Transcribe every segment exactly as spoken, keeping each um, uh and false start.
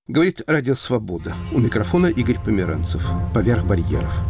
Говорит Радио Свобода. У микрофона Игорь Померанцев. Поверх барьеров.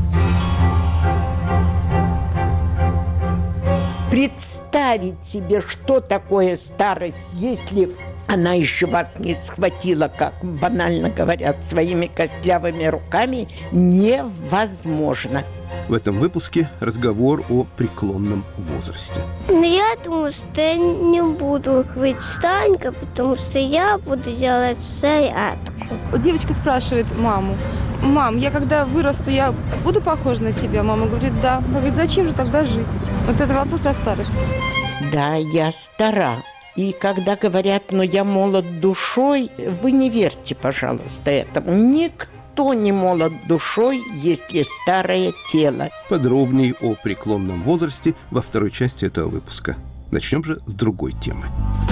Представить себе, что такое старость, если она еще вас не схватила, как банально говорят, своими костлявыми руками, невозможно. В этом выпуске разговор о преклонном возрасте. Но я думаю, что я не буду быть старенькой, потому что я буду делать зарядку. Девочка спрашивает маму: «Мам, я когда вырасту, я буду похожа на тебя?» Мама говорит: «Да». Она говорит: «Зачем же тогда жить?» Вот это вопрос о старости. Да, я стара. И когда говорят: «но я молод душой», вы не верьте, пожалуйста, этому. Никто Кто не молод душой, если старое тело. Подробней о преклонном возрасте во второй части этого выпуска. Начнем же с другой темы.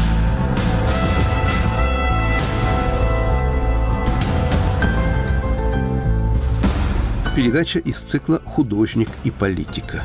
Передача из цикла «Художник и политика».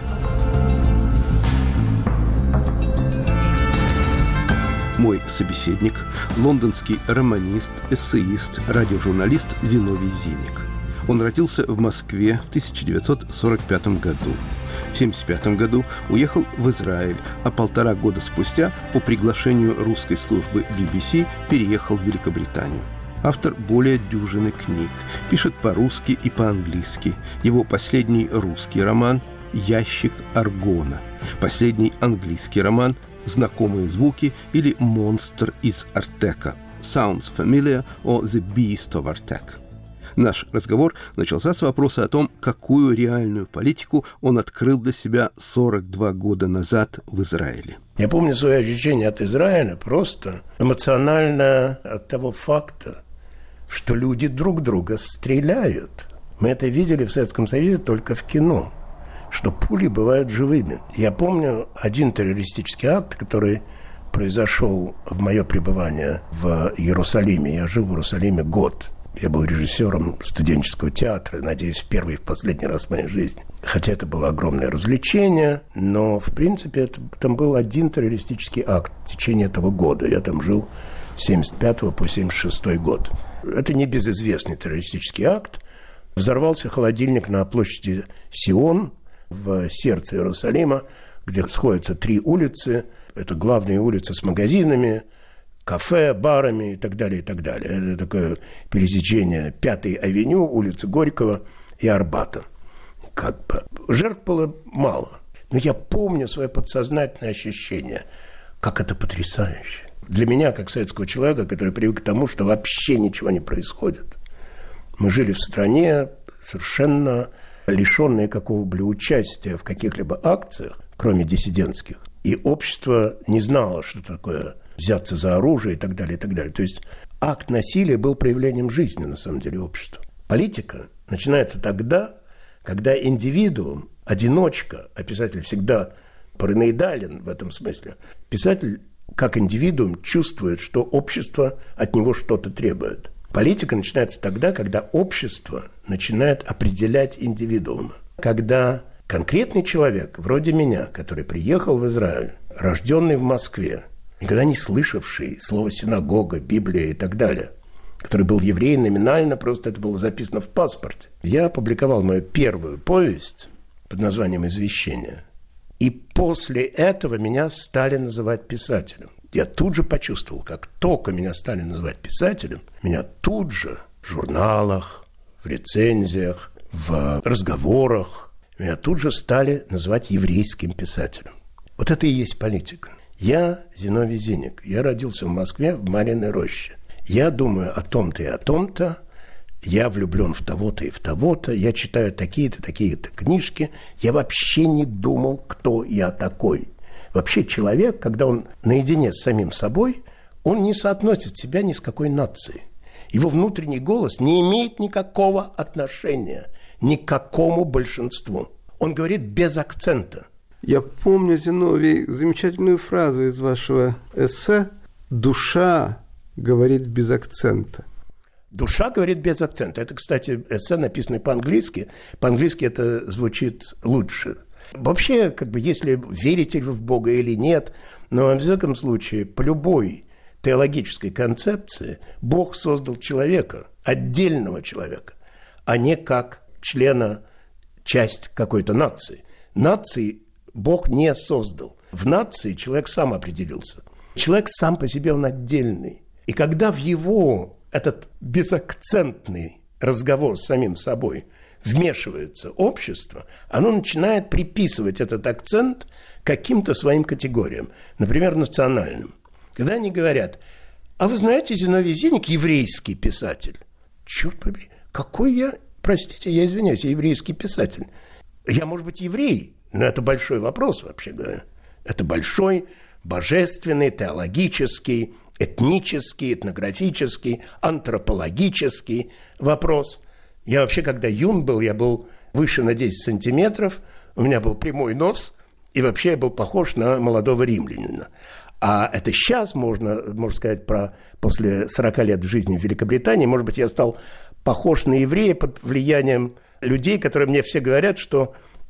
Мой собеседник – лондонский романист, эссеист, радиожурналист Зиновий Зиник. Он родился в Москве в тысяча девятьсот сорок пятом году. В тысяча девятьсот семьдесят пятом году уехал в Израиль, а полтора года спустя по приглашению русской службы би би си переехал в Великобританию. Автор более дюжины книг, пишет по-русски и по-английски. Его последний русский роман «Ящик Аргона», последний английский роман «Знакомые звуки» или «Монстр из Артека» «Sounds Familiar» or «The Beast of Artek». Наш разговор начался с вопроса о том, какую реальную политику он открыл для себя сорок два года назад в Израиле. Я помню свое ощущение от Израиля просто эмоционально от того факта, что люди друг друга стреляют. Мы это видели в Советском Союзе только в кино, что пули бывают живыми. Я помню один террористический акт, который произошел в мое пребывание в Иерусалиме. Я жил в Иерусалиме год. Я был режиссером студенческого театра, надеюсь, в первый и в последний раз в моей жизни. Хотя это было огромное развлечение, но, в принципе, это, там был один террористический акт в течение этого года. Я там жил с семьдесят пятого по семьдесят шестой год. Это не безызвестный террористический акт. Взорвался холодильник на площади Сион, в сердце Иерусалима, где сходятся три улицы. Это главные улицы с магазинами, кафе, барами и так далее, и так далее. Это такое пересечение Пятой авеню, улицы Горького и Арбата. Как бы. Жертв было мало. Но я помню свое подсознательное ощущение, как это потрясающе. Для меня, как советского человека, который привык к тому, что вообще ничего не происходит. Мы жили в стране совершенно лишенные какого-либо участия в каких-либо акциях, кроме диссидентских. И общество не знало, что такое взяться за оружие и так далее, и так далее. То есть акт насилия был проявлением жизни, на самом деле, общества. Политика начинается тогда, когда индивидуум, одиночка, а писатель всегда параноидален в этом смысле, писатель как индивидуум чувствует, что общество от него что-то требует. Политика начинается тогда, когда общество начинает определять индивидуума. Когда конкретный человек, вроде меня, который приехал в Израиль, рожденный в Москве, никогда не слышавший слово «синагога», «Библия» и так далее, который был евреем номинально, просто это было записано в паспорте. Я опубликовал мою первую повесть под названием «Извещение». И после этого меня стали называть писателем. Я тут же почувствовал, как только меня стали называть писателем, меня тут же в журналах, в рецензиях, в разговорах, меня тут же стали называть еврейским писателем. Вот это и есть политика. Я Зиновий Зиник. Я родился в Москве, в Марьиной роще. Я думаю о том-то и о том-то. Я влюблен в того-то и в того-то. Я читаю такие-то, такие-то книжки. Я вообще не думал, кто я такой. Вообще человек, когда он наедине с самим собой, он не соотносит себя ни с какой нацией. Его внутренний голос не имеет никакого отношения ни к какому большинству. Он говорит без акцента. Я помню, Зиновий, замечательную фразу из вашего эссе «Душа говорит без акцента». Душа говорит без акцента. Это, кстати, эссе, написанное по-английски. По-английски это звучит лучше. Вообще, как бы, если верите вы в Бога или нет, но, во всяком случае, по любой теологической концепции Бог создал человека, отдельного человека, а не как члена, часть какой-то нации. Нации Бог не создал. В нации человек сам определился. Человек сам по себе, он отдельный. И когда в его этот безакцентный разговор с самим собой вмешивается общество, оно начинает приписывать этот акцент каким-то своим категориям, например, национальным. Когда они говорят: а вы знаете, Зиновий Зиник еврейский писатель? Черт побери, какой я, простите, я извиняюсь, я еврейский писатель. Я, может быть, еврей, но это большой вопрос, вообще говоря. Это большой, божественный, теологический, этнический, этнографический, антропологический вопрос. Я вообще, когда юн был, я был выше на десять сантиметров, у меня был прямой нос, и вообще я был похож на молодого римлянина. А это сейчас можно, можно сказать, про после сорока лет в жизни в Великобритании, может быть, я стал похож на еврея под влиянием людей, которые мне все говорят, что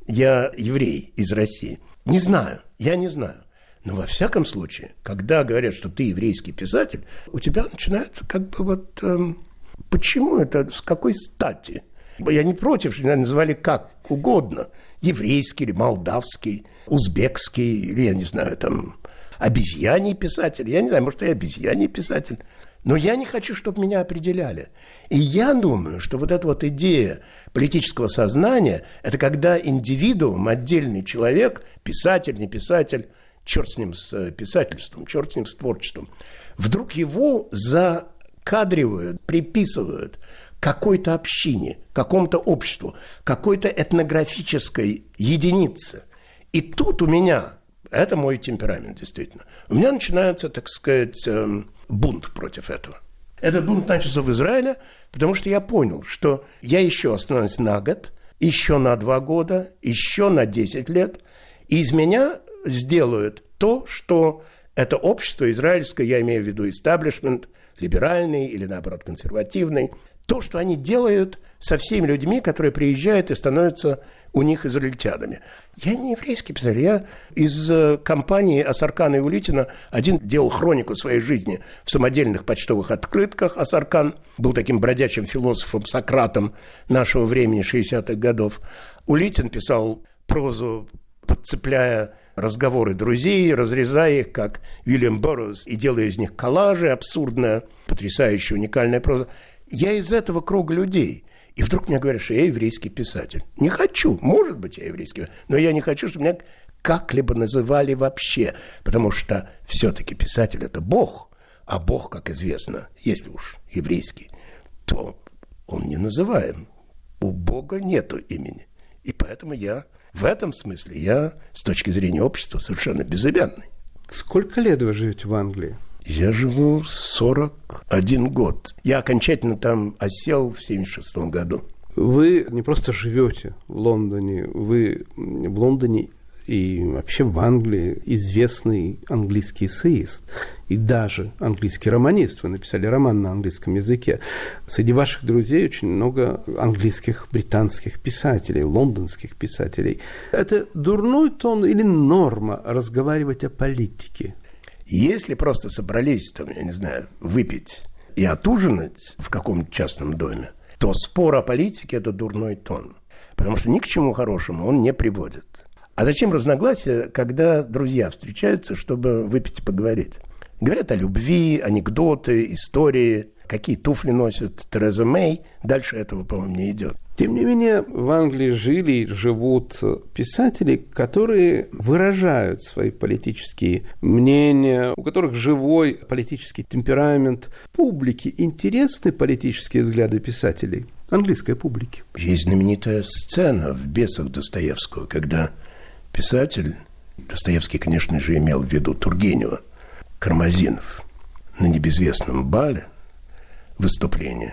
я еврей из России. Не знаю, я не знаю. Но во всяком случае, когда говорят, что ты еврейский писатель, у тебя начинается как бы вот... Эм, почему это, с какой стати? Я не против, что меня называли как угодно. Еврейский или молдавский, узбекский, или, я не знаю, там, обезьяний писатель. Я не знаю, может, я обезьяний писатель. Но я не хочу, чтобы меня определяли. И я думаю, что вот эта вот идея политического сознания, это когда индивидуум, отдельный человек, писатель, не писатель, черт с ним с писательством, черт с ним с творчеством, вдруг его закадривают, приписывают какой-то общине, какому-то обществу, какой-то этнографической единице. И тут у меня, это мой темперамент действительно, у меня начинается, так сказать, бунт против этого. Этот бунт начался в Израиле, потому что я понял, что я еще останусь на год, еще на два года, еще на десять лет, и из меня сделают то, что это общество израильское, я имею в виду истеблишмент, либеральный или, наоборот, консервативный, то, что они делают со всеми людьми, которые приезжают и становятся у них израильтянами. Я не еврейский писатель, я из компании Асаркана и Улитина один делал хронику своей жизни в самодельных почтовых открытках. Асаркан был таким бродячим философом, Сократом нашего времени, шестидесятых годов. Улитин писал прозу, подцепляя разговоры друзей, разрезая их, как Уильям Борроуз, и делая из них коллажи, абсурдная, потрясающая, уникальная проза. Я из этого круга людей. И вдруг мне говорят, что я еврейский писатель. Не хочу, может быть, я еврейский писатель, но я не хочу, чтобы меня как-либо называли вообще, потому что все-таки писатель – это Бог, а Бог, как известно, если уж еврейский, то он не называем. У Бога нету имени. И поэтому я, в этом смысле, я, с точки зрения общества, совершенно безымянный. Сколько лет вы живете в Англии? Я живу сорок один год. Я окончательно там осел в семьдесят шестом году. Вы не просто живете в Лондоне, вы в Лондоне и вообще в Англии известный английский эссеист и даже английский романист. Вы написали роман на английском языке. Среди ваших друзей очень много английских, британских писателей, лондонских писателей. Это дурной тон или норма разговаривать о политике? Если просто собрались, там, я не знаю, выпить и отужинать в каком-то частном доме, то спор о политике – это дурной тон. Потому что ни к чему хорошему он не приводит. А зачем разногласия, когда друзья встречаются, чтобы выпить и поговорить? Говорят о любви, анекдоты, истории, какие туфли носит Тереза Мэй. Дальше этого, по-моему, не идет. Тем не менее, в Англии жили и живут писатели, которые выражают свои политические мнения, у которых живой политический темперамент. Публике интересны политические взгляды писателей, английской публики. Есть знаменитая сцена в «Бесах» Достоевского, когда писатель, Достоевский, конечно же, имел в виду Тургенева, Кармазинов, на небезвестном бале выступление,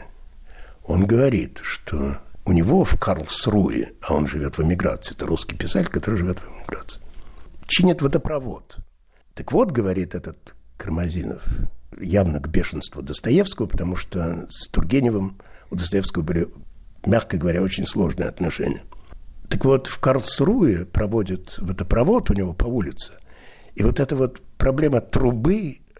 он говорит, что у него в Карлсруе, а он живет в эмиграции, это русский писатель, который живет в эмиграции, чинит водопровод. Так вот, говорит этот Кармазинов, явно к бешенству Достоевского, потому что с Тургеневым у Достоевского были, мягко говоря, очень сложные отношения. Так вот, в Карлсруе проводят водопровод у него по улице, и вот эта вот проблема трубы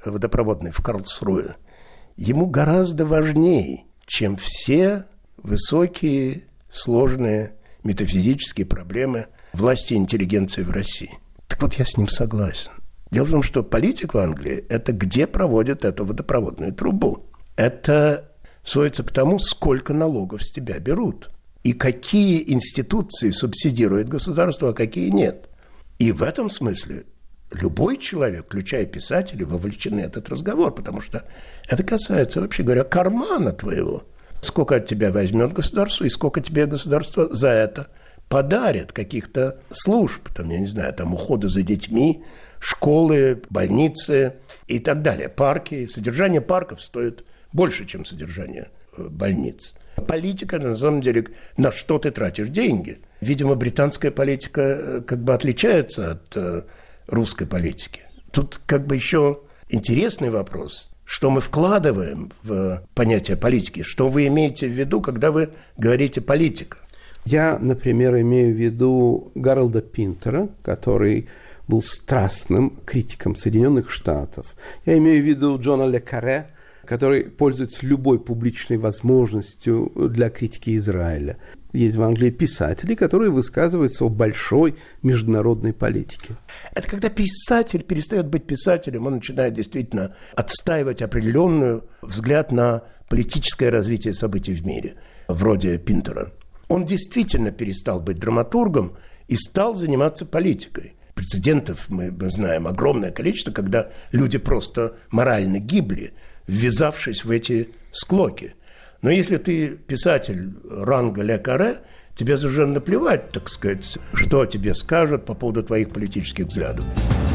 водопроводной в Карлсруэ ему гораздо важнее, чем все высокие, сложные метафизические проблемы власти и интеллигенции в России. Так вот, я с ним согласен. Дело в том, что политика в Англии – это где проводят эту водопроводную трубу. Это сводится к тому, сколько налогов с тебя берут. И какие институции субсидирует государство, а какие нет. И в этом смысле любой человек, включая писателей, вовлечены в этот разговор, потому что это касается, вообще говоря, кармана твоего. Сколько от тебя возьмет государство и сколько тебе государство за это подарит каких-то служб, там, я не знаю, там ухода за детьми, школы, больницы и так далее, парки. Содержание парков стоит больше, чем содержание больниц. Политика, на самом деле, на что ты тратишь деньги. Видимо, британская политика как бы отличается от русской политики. Тут как бы еще интересный вопрос, что мы вкладываем в понятие политики, что вы имеете в виду, когда вы говорите «политика». Я, например, имею в виду Гарольда Пинтера, который был страстным критиком Соединенных Штатов. Я имею в виду Джона Ле Карре, который пользуется любой публичной возможностью для критики Израиля. Есть в Англии писатели, которые высказываются о большой международной политике. Это когда писатель перестает быть писателем, он начинает действительно отстаивать определенный взгляд на политическое развитие событий в мире, вроде Пинтера. Он действительно перестал быть драматургом и стал заниматься политикой. Прецедентов мы, мы знаем огромное количество, когда люди просто морально гибли, ввязавшись в эти склоки. Но если ты писатель ранга Ле Карре, тебе совершенно наплевать, так сказать, что тебе скажут по поводу твоих политических взглядов.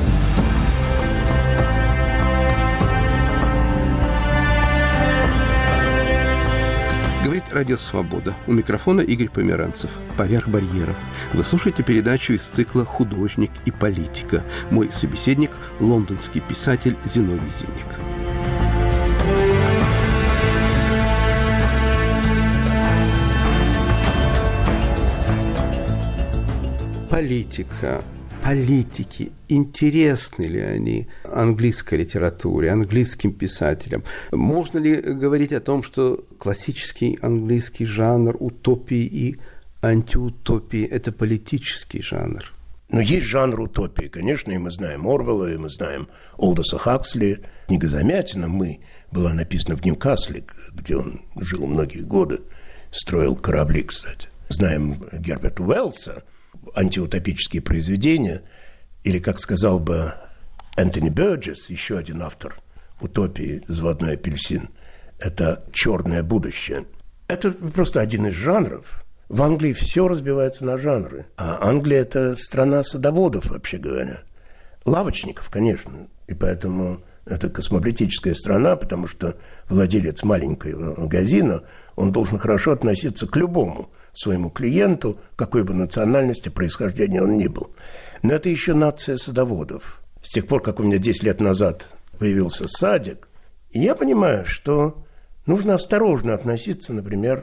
Говорит Радио Свобода. У микрофона Игорь Померанцев. «Поверх барьеров». Вы слушаете передачу из цикла «Художник и политика». Мой собеседник – лондонский писатель Зиновий Зиник. Политика, политики, интересны ли они английской литературе, английским писателям? Можно ли говорить о том, что классический английский жанр утопии и антиутопии – это политический жанр? Но есть жанр утопии, конечно, и мы знаем Орвелла, и мы знаем Олдоса Хаксли. Книга «Замятина» «Мы» была написана в Ньюкасле, где он жил многие годы, строил корабли, кстати. Знаем Герберта Уэллса, антиутопические произведения, или, как сказал бы Энтони Бёрджес, еще один автор утопии «Заводной апельсин», это «Черное будущее». Это просто один из жанров. В Англии все разбивается на жанры. А Англия – это страна садоводов, вообще говоря. Лавочников, конечно. И поэтому это космополитическая страна, потому что владелец маленького магазина, он должен хорошо относиться к любому своему клиенту, какой бы национальности, происхождения он ни был. Но это еще нация садоводов. С тех пор, как у меня десять лет назад появился садик, я понимаю, что нужно осторожно относиться, например,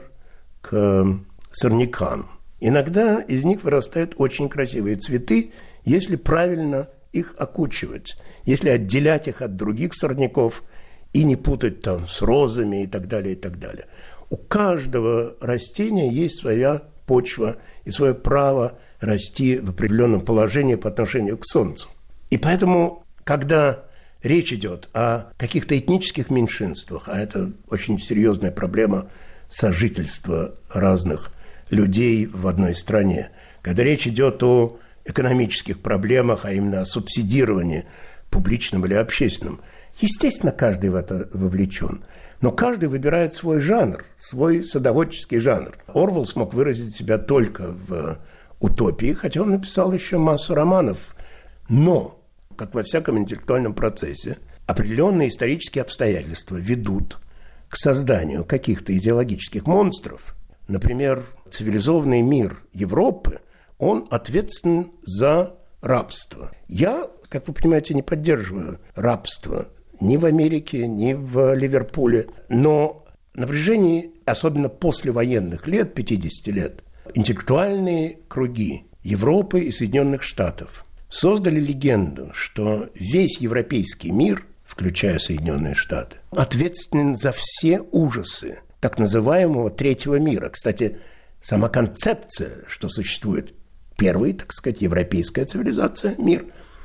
к сорнякам. Иногда из них вырастают очень красивые цветы, если правильно их окучивать, если отделять их от других сорняков и не путать там с розами и так далее, и так далее. У каждого растения есть своя почва и свое право расти в определенном положении по отношению к Солнцу. И поэтому, когда речь идет о каких-то этнических меньшинствах, а это очень серьезная проблема сожительства разных людей в одной стране, когда речь идет о экономических проблемах, а именно о субсидировании публичном или общественном, естественно, каждый в это вовлечен. Но каждый выбирает свой жанр, свой садоводческий жанр. Орвелл смог выразить себя только в утопии, хотя он написал еще массу романов. Но, как во всяком интеллектуальном процессе, определенные исторические обстоятельства ведут к созданию каких-то идеологических монстров. Например, цивилизованный мир Европы, он ответственен за рабство. Я, как вы понимаете, не поддерживаю рабство ни в Америке, ни в Ливерпуле. Но на протяжении, особенно послевоенных лет, пятидесяти лет, интеллектуальные круги Европы и Соединенных Штатов создали легенду, что весь европейский мир включая Соединенные Штаты, ответственен за все ужасы так называемого третьего мира. Кстати, сама концепция, что существует первый, так сказать, европейская цивилизация, мир,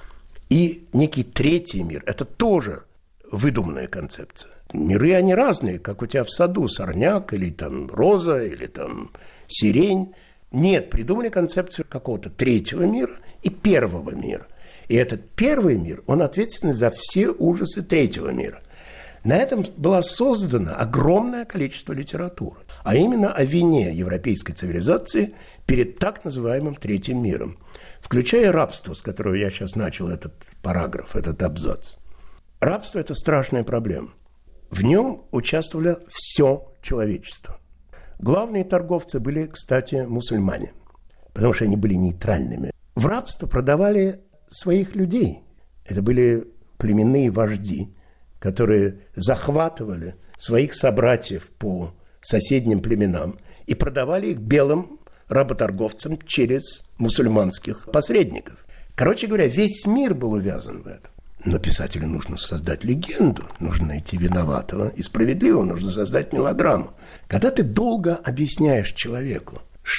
и некий третий мир, это тоже выдуманная концепция. Миры, они разные, как у тебя в саду сорняк, или там роза, или там сирень. Нет, придумали концепцию какого-то третьего мира и первого мира. И этот первый мир, он ответственен за все ужасы третьего мира. На этом было создано огромное количество литературы, а именно о вине европейской цивилизации перед так называемым третьим миром, включая рабство, с которого я сейчас начал этот параграф, этот абзац. Рабство – это страшная проблема. В нем участвовало все человечество. Главные торговцы были, кстати, мусульмане, потому что они были нейтральными. В рабство продавали своих людей. Это были племенные вожди, которые захватывали своих собратьев по соседним племенам и продавали их белым работорговцам через мусульманских посредников. Короче говоря, весь мир был увязан в этом. Но писателю нужно создать легенду, нужно найти виноватого и справедливого, нужно создать мелодраму. Когда ты долго объясняешь человеку,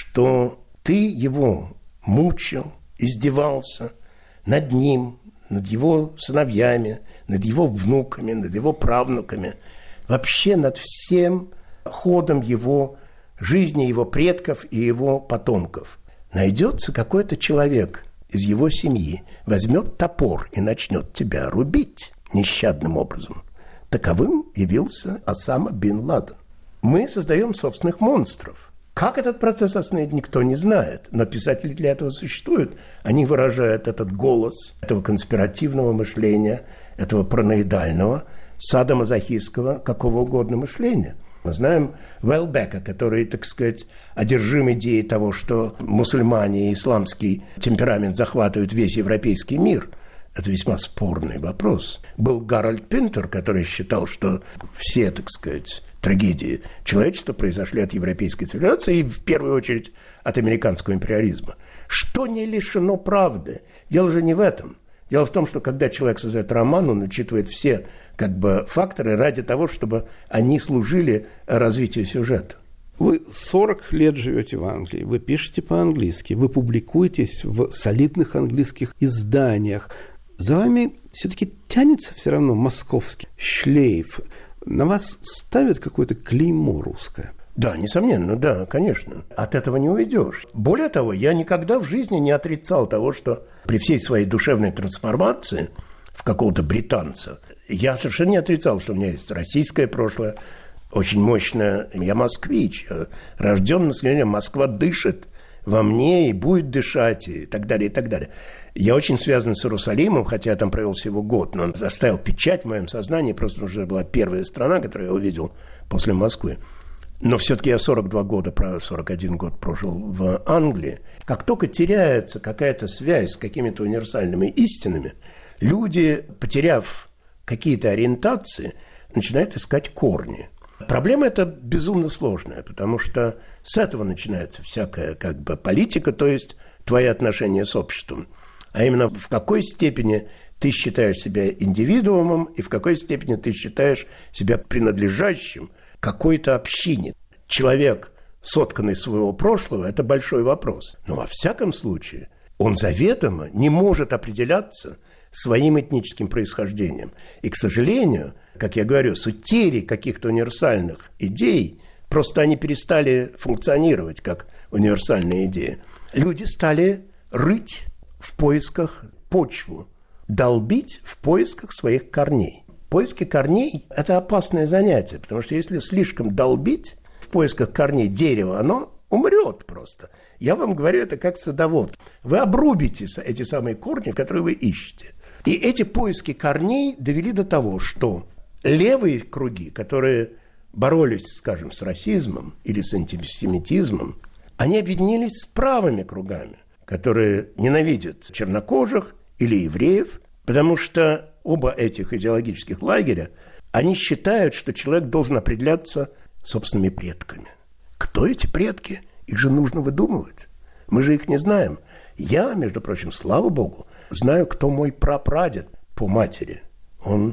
что ты его мучил, издевался над ним, над его сыновьями, над его внуками, над его правнуками, вообще над всем ходом его жизни, его предков и его потомков, найдется какой-то человек из его семьи, возьмет топор и начнет тебя рубить нещадным образом. Таковым явился Осама бин Ладен. Мы создаем собственных монстров. Как этот процесс остановить, никто не знает. Но писатели для этого существуют. Они выражают этот голос этого конспиративного мышления, этого параноидального, садомазохистского, какого угодно мышления. Мы знаем Уэлбека, который, так сказать, одержим идеей того, что мусульмане и исламский темперамент захватывают весь европейский мир. Это весьма спорный вопрос. Был Гарольд Пинтер, который считал, что все, так сказать, трагедии человечества произошли от европейской цивилизации и, в первую очередь, от американского империализма. Что не лишено правды. Дело же не в этом. Дело в том, что когда человек создает роман, он учитывает все как бы факторы ради того, чтобы они служили развитию сюжета. Вы сорок лет живете в Англии, вы пишете по-английски, вы публикуетесь в солидных английских изданиях. За вами все-таки тянется все равно московский шлейф. На вас ставят какое-то клеймо русское? Да, несомненно, да, конечно. От этого не уйдешь. Более того, я никогда в жизни не отрицал того, что при всей своей душевной трансформации в какого-то британца, я совершенно не отрицал, что у меня есть российское прошлое, очень мощное. Я москвич, я рожден на склоне, Москва дышит во мне и будет дышать, и так далее, и так далее. Я очень связан с Иерусалимом, хотя я там провел всего год, но он оставил печать в моем сознании, просто уже была первая страна, которую я увидел после Москвы. Но все-таки я сорок два года, сорок один год прожил в Англии. Как только теряется какая-то связь с какими-то универсальными истинами, люди, потеряв какие-то ориентации, начинают искать корни. Проблема эта безумно сложная, потому что с этого начинается всякая как бы политика, то есть твои отношения с обществом. А именно в какой степени ты считаешь себя индивидуумом и в какой степени ты считаешь себя принадлежащим какой-то общине. Человек, сотканный из своего прошлого, это большой вопрос. Но во всяком случае он заведомо не может определяться своим этническим происхождением. И, к сожалению, как я говорю, с утерей каких-то универсальных идей, просто они перестали функционировать как универсальные идеи. Люди стали рыть в поисках почву, долбить в поисках своих корней. Поиски корней – это опасное занятие, потому что если слишком долбить в поисках корней дерева, оно умрет просто. Я вам говорю это как садовод. Вы обрубите эти самые корни, которые вы ищете. И эти поиски корней довели до того, что левые круги, которые боролись, скажем, с расизмом или с антисемитизмом, они объединились с правыми кругами, которые ненавидят чернокожих или евреев, потому что оба этих идеологических лагеря, они считают, что человек должен определяться собственными предками. Кто эти предки? Их же нужно выдумывать. Мы же их не знаем. Я, между прочим, слава богу, знаю, кто мой прапрадед по матери. Он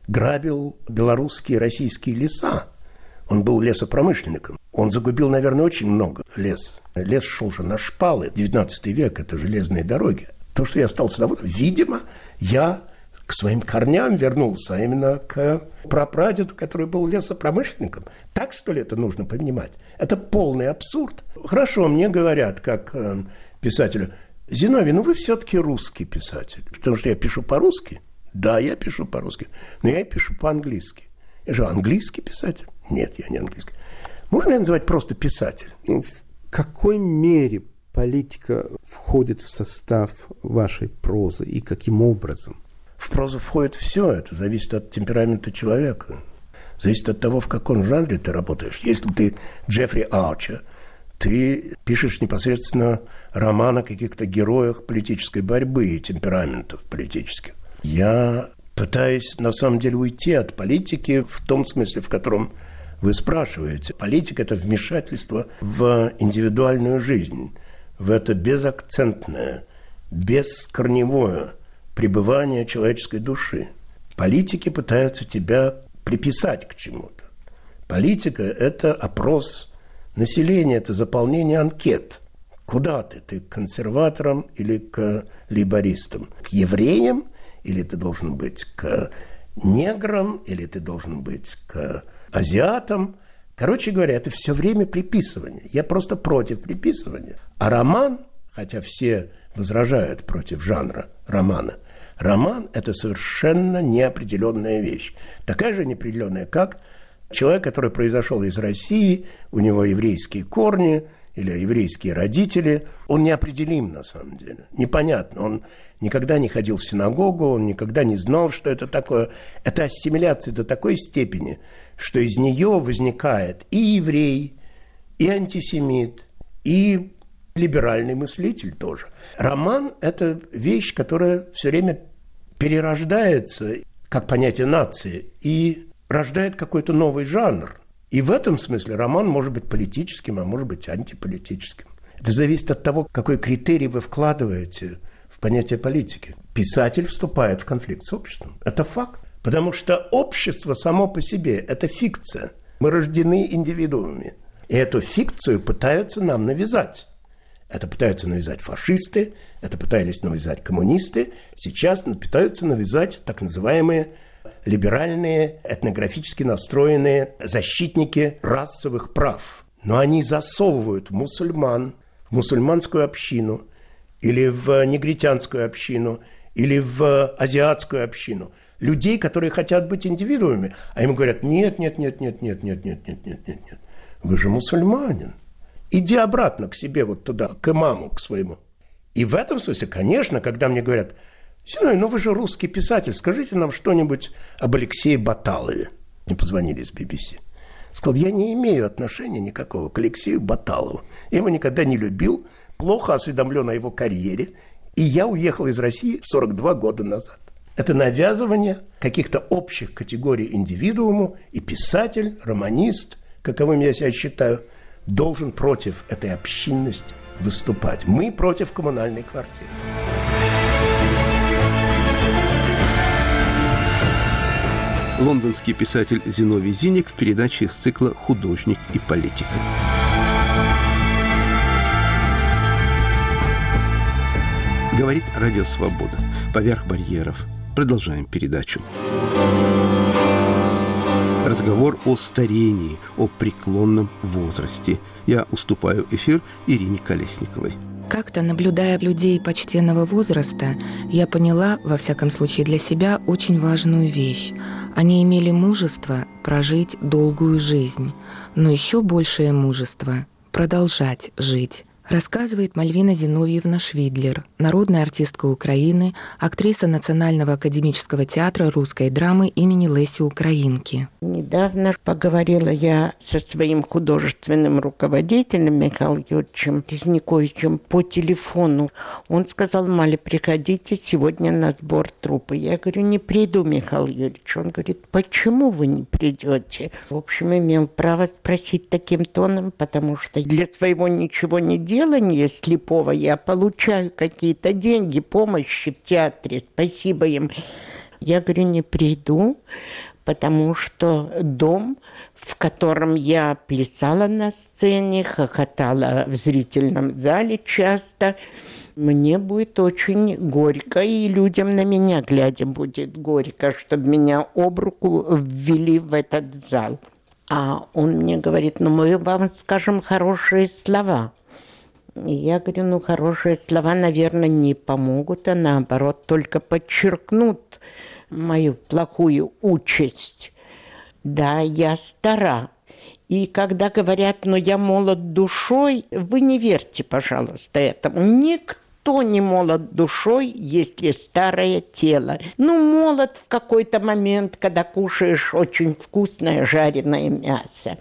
грабил белорусские и российские леса. Он был лесопромышленником. Он загубил, наверное, очень много лес. Лес шел же на шпалы. девятнадцатый век – это железные дороги. То, что я остался доволен, видимо, я к своим корням вернулся, а именно к прапрадеду, который был лесопромышленником. Так, что ли, это нужно понимать? Это полный абсурд. Хорошо, мне говорят, как э, писателю: Зиновий, ну вы все-таки русский писатель. Потому что я пишу по-русски. Да, я пишу по-русски, но я пишу по-английски. Я же английский писатель? Нет, я не английский. Можно меня называть просто писатель? В какой мере политика входит в состав вашей прозы и каким образом? В прозу входит все. Это зависит от темперамента человека. Зависит от того, в каком жанре ты работаешь. Если ты Джеффри Арчер, ты пишешь непосредственно роман о каких-то героях политической борьбы и темпераментов политических. Я пытаюсь, на самом деле, уйти от политики в том смысле, в котором вы спрашиваете. Политика – это вмешательство в индивидуальную жизнь, в это безакцентное, бескорневое пребывание человеческой души. Политики пытаются тебя приписать к чему-то. Политика – это опрос населения, это заполнение анкет. Куда ты? Ты к консерваторам или к лейбористам? К евреям? Или ты должен быть к неграм? Или ты должен быть к азиатам? Короче говоря, это все время приписывание. Я просто против приписывания. А роман, хотя все возражают против жанра романа, роман – это совершенно неопределенная вещь. Такая же неопределенная, как человек, который произошел из России, у него еврейские корни или еврейские родители. Он неопределим на самом деле. Непонятно. Он никогда не ходил в синагогу, он никогда не знал, что это такое. Это ассимиляция до такой степени, что из нее возникает и еврей, и антисемит, и либеральный мыслитель тоже. Роман – это вещь, которая все время перерождается, как понятие нации, и рождает какой-то новый жанр. И в этом смысле роман может быть политическим, а может быть антиполитическим. Это зависит от того, какой критерий вы вкладываете в понятие политики. Писатель вступает в конфликт с обществом. Это факт. Потому что общество само по себе – это фикция. Мы рождены индивидуумами. И эту фикцию пытаются нам навязать. Это пытаются навязать фашисты, это пытались навязать коммунисты. Сейчас пытаются навязать так называемые либеральные, этнографически настроенные защитники расовых прав. Но они засовывают мусульман в мусульманскую общину или в негритянскую общину или в азиатскую общину. Людей, которые хотят быть индивидуумами. А им говорят: нет, нет, нет, нет, нет, нет, нет, нет, нет, нет, нет. Вы же мусульманин. Иди обратно к себе, вот туда, к имаму, к своему. И в этом смысле, конечно, когда мне говорят: Зиновий, ну вы же русский писатель, скажите нам что-нибудь об Алексее Баталове. Мне позвонили из би би си. Сказал: я не имею отношения никакого к Алексею Баталову. Я его никогда не любил, плохо осведомлен о его карьере. И я уехал из России сорок два года назад. Это навязывание каких-то общих категорий индивидууму, и писатель, романист, каковым я себя считаю, должен против этой общинности выступать. Мы против коммунальной квартиры. Лондонский писатель Зиновий Зиник в передаче из цикла «Художник и политика». Говорит Радио Свобода. Поверх барьеров. Продолжаем передачу. Разговор о старении, о преклонном возрасте. Я уступаю эфир Ирине Колесниковой. Как-то, наблюдая людей почтенного возраста, я поняла, во всяком случае для себя, очень важную вещь. Они имели мужество прожить долгую жизнь, но еще большее мужество – продолжать жить. Рассказывает Мальвина Зиновьевна Швидлер, народная артистка Украины, актриса Национального академического театра русской драмы имени Леси Украинки. Недавно поговорила я со своим художественным руководителем Михаилом Юрьевичем Резниковичем по телефону. Он сказал: Маля, приходите сегодня на сбор труппы. Я говорю: не приду, Михаил Юрьевич. Он говорит: почему вы не придете? В общем, имел право спросить таким тоном, потому что для своего ничего не делал. Делание слепого я получаю какие-то деньги, помощи в театре, спасибо им. Я говорю, не приду, потому что дом, в котором я плясала на сцене, хохотала в зрительном зале часто, мне будет очень горько, и людям на меня глядя будет горько, чтобы меня об руку ввели в этот зал. А он мне говорит, ну мы вам скажем хорошие слова. И я говорю, ну хорошие слова, наверное, не помогут, а наоборот только подчеркнут мою плохую участь. Да, я стара. И когда говорят, ну я молод душой, вы не верьте, пожалуйста, этому. Никто не молод душой, если старое тело. Ну, молод в какой-то момент, когда кушаешь очень вкусное жареное мясо.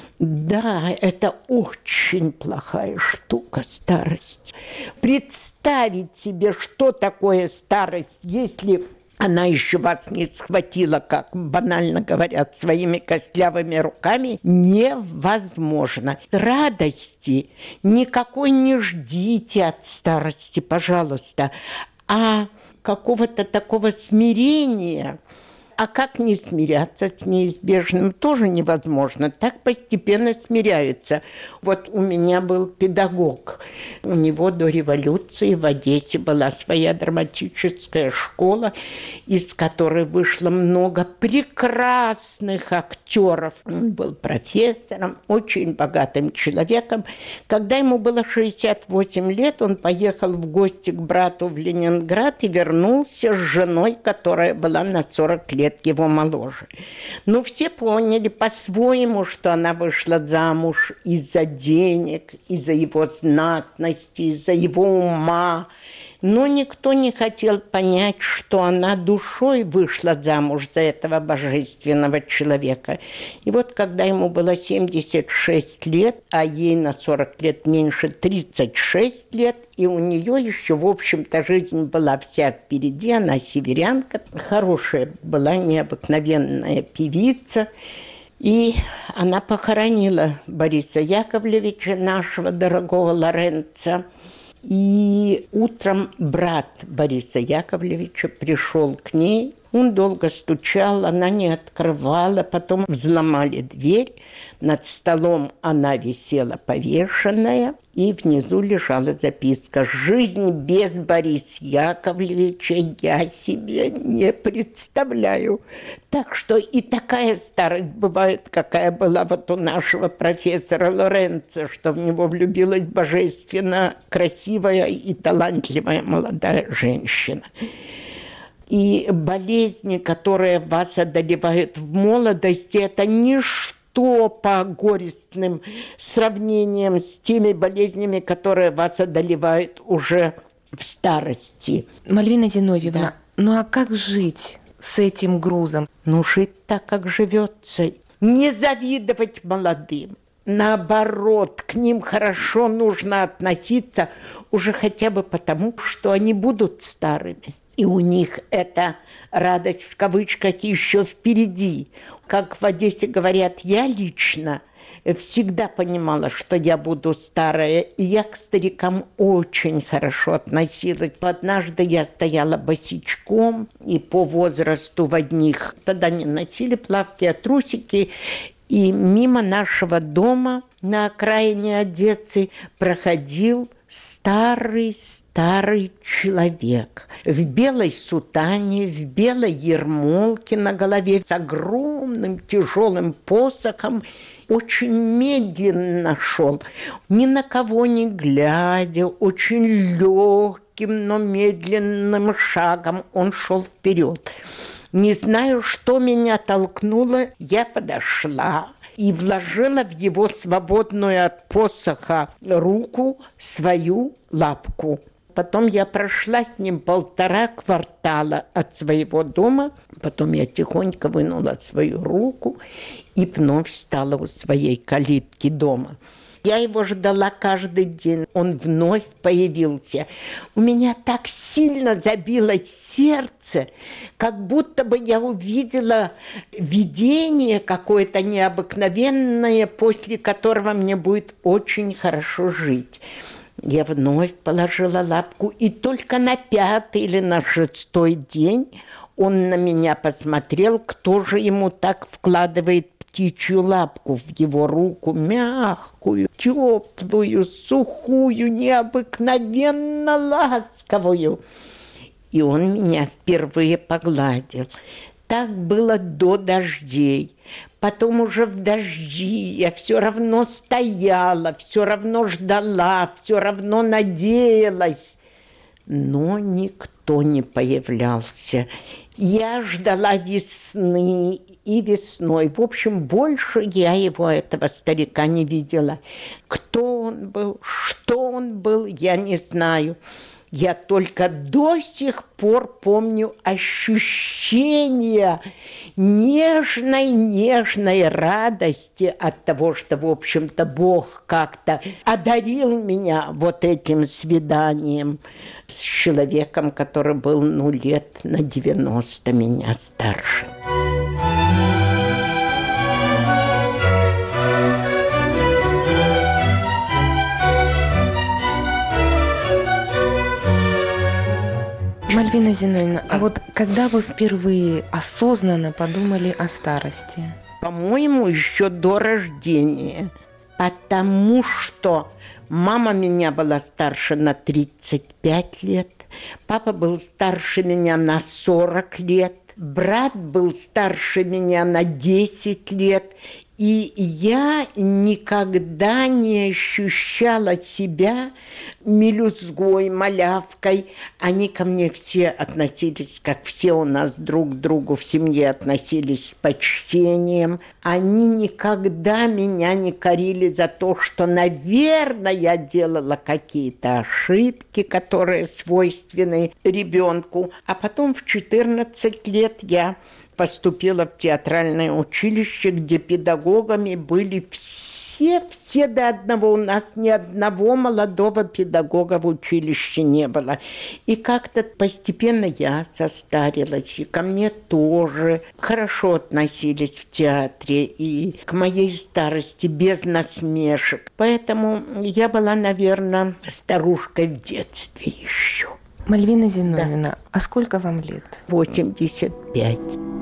Да, это очень плохая штука, старость. Представить себе, что такое старость, если она еще вас не схватила, как банально говорят, своими костлявыми руками, невозможно. Радости никакой не ждите от старости, пожалуйста, а какого-то такого смирения. А как не смиряться с неизбежным, тоже невозможно. Так постепенно смиряются. Вот у меня был педагог. У него до революции в Одессе была своя драматическая школа, из которой вышло много прекрасных актеров. Он был профессором, очень богатым человеком. Когда ему было шестьдесят восемь лет, он поехал в гости к брату в Ленинград и вернулся с женой, которая была на сорок лет его моложе. Но все поняли по-своему, что она вышла замуж из-за денег, из-за его знатности, из-за его ума. Но никто не хотел понять, что она душой вышла замуж за этого божественного человека. И вот когда ему было семьдесят шесть лет, а ей на сорок лет меньше тридцать шесть лет, и у нее еще, в общем-то, жизнь была вся впереди, она северянка, хорошая была, необыкновенная певица. И она похоронила Бориса Яковлевича, нашего дорогого Лоренца. И утром брат Бориса Яковлевича пришел к ней. Он долго стучал, она не открывала. Потом взломали дверь. Над столом она висела повешенная. И внизу лежала записка: «Жизнь без Бориса Яковлевича я себе не представляю». Так что и такая старость бывает, какая была вот у нашего профессора Лоренца, что в него влюбилась божественно красивая и талантливая молодая женщина. И болезни, которые вас одолевают в молодости, это ничто по горестным сравнениям с теми болезнями, которые вас одолевают уже в старости. Мальвина Зиновьевна, Да. ну а как жить с этим грузом? Ну, жить так, как живется. Не завидовать молодым. Наоборот, к ним хорошо нужно относиться уже хотя бы потому, что они будут старыми. И у них эта радость в кавычках еще впереди. Как в Одессе говорят, я лично всегда понимала, что я буду старая, и я к старикам очень хорошо относилась. Однажды я стояла босичком, и по возрасту в одних, тогда не носили плавки, а трусики, и мимо нашего дома на окраине Одессы проходил старый-старый человек в белой сутане, в белой ермолке на голове, с огромным тяжелым посохом, очень медленно шел, ни на кого не глядя, очень легким, но медленным шагом он шел вперед. Не знаю, что меня толкнуло, я подошла и вложила в его свободную от посоха руку свою лапку. Потом я прошла с ним полтора квартала от своего дома. Потом я тихонько вынула свою руку и вновь стала у своей калитки дома. Я его ждала каждый день. Он вновь появился. У меня так сильно забилось сердце, как будто бы я увидела видение какое-то необыкновенное, после которого мне будет очень хорошо жить. Я вновь положила лапку, и только на пятый или на шестой день Он на меня посмотрел, кто же ему так вкладывает птичью лапку в его руку, мягкую, теплую, сухую, необыкновенно ласковую. И он меня впервые погладил. Так было до дождей. Потом уже в дожди я все равно стояла, все равно ждала, все равно надеялась. Но никто не появлялся. Я ждала весны и весной. В общем, больше я его, этого старика, не видела. Кто он был, что он был, я не знаю. Я только до сих пор помню ощущение нежной-нежной радости от того, что, в общем-то, Бог как-то одарил меня вот этим свиданием с человеком, который был, ну, лет на девяносто меня старше. Мальвина Зиновьевна, а вот когда вы впервые осознанно подумали о старости? По-моему, еще до рождения. Потому что мама меня была старше на тридцать пять лет, папа был старше меня на сорок лет, брат был старше меня на десять лет. И я никогда не ощущала себя мелюзгой, малявкой. Они ко мне все относились, как все у нас друг к другу в семье относились с почтением. Они никогда меня не корили за то, что, наверное, я делала какие-то ошибки, которые свойственны ребенку. А потом в четырнадцать лет я поступила в театральное училище, где педагогами были все, все до одного. У нас ни одного молодого педагога в училище не было. И как-то постепенно я состарилась, и ко мне тоже хорошо относились в театре, и к моей старости без насмешек. Поэтому я была, наверное, старушкой в детстве еще. Мальвина Зиновьевна, да. А сколько вам лет? восемьдесят пять.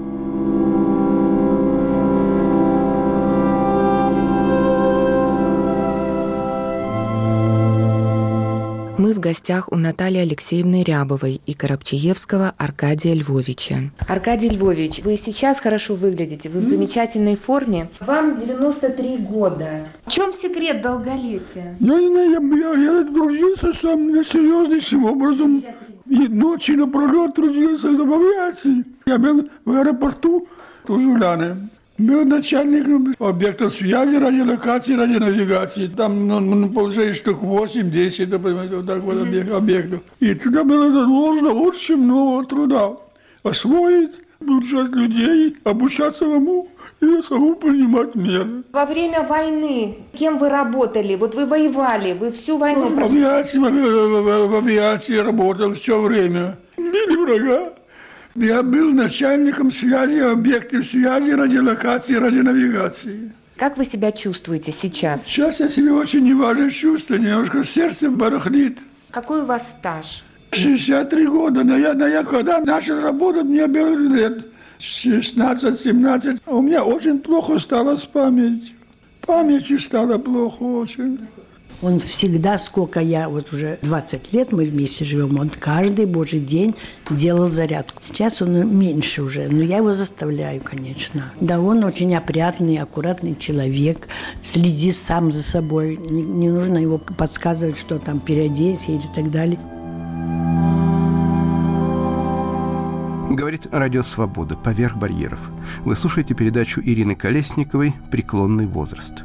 Мы в гостях у Натальи Алексеевны Рябовой и Коробчиевского Аркадия Львовича. Аркадий Львович, вы сейчас хорошо выглядите, вы в замечательной форме. Вам девяносто три года. В чем секрет долголетия? Я не знаю, я, я, я трудился сам серьезнейшим образом. И ночи напролет трудился в авиации. Я был в аэропорту Тузуляны. Был начальником объектов связи, радиолокации, радионавигации. Там, ну, ну получается, штук восемь-десять, вот так вот объектов. И туда было заложено очень много труда. Освоить, обучать людей, обучаться самому и самому принимать меры. Во время войны кем вы работали? Вот вы воевали, вы всю войну... В авиации, в, в, в авиации работал все время. Били врага. Я был начальником связи, объектов связи, радиолокации, радионавигации. Как вы себя чувствуете сейчас? Сейчас я себя очень неважно чувствую, немножко сердце барахлит. Какой у вас стаж? шестьдесят три года, но я, но я когда начал работать, мне было лет шестнадцать-семнадцать. У меня очень плохо стало с памятью. Памятью стало плохо очень. Он всегда, сколько я, вот уже двадцать лет мы вместе живем, он каждый божий день делал зарядку. Сейчас он меньше уже, но я его заставляю, конечно. Да, он очень опрятный, аккуратный человек, следит сам за собой. Не, не нужно его подсказывать, что там переодеть или так далее. Говорит Радио Свобода «Поверх барьеров». Вы слушаете передачу Ирины Колесниковой «Преклонный возраст».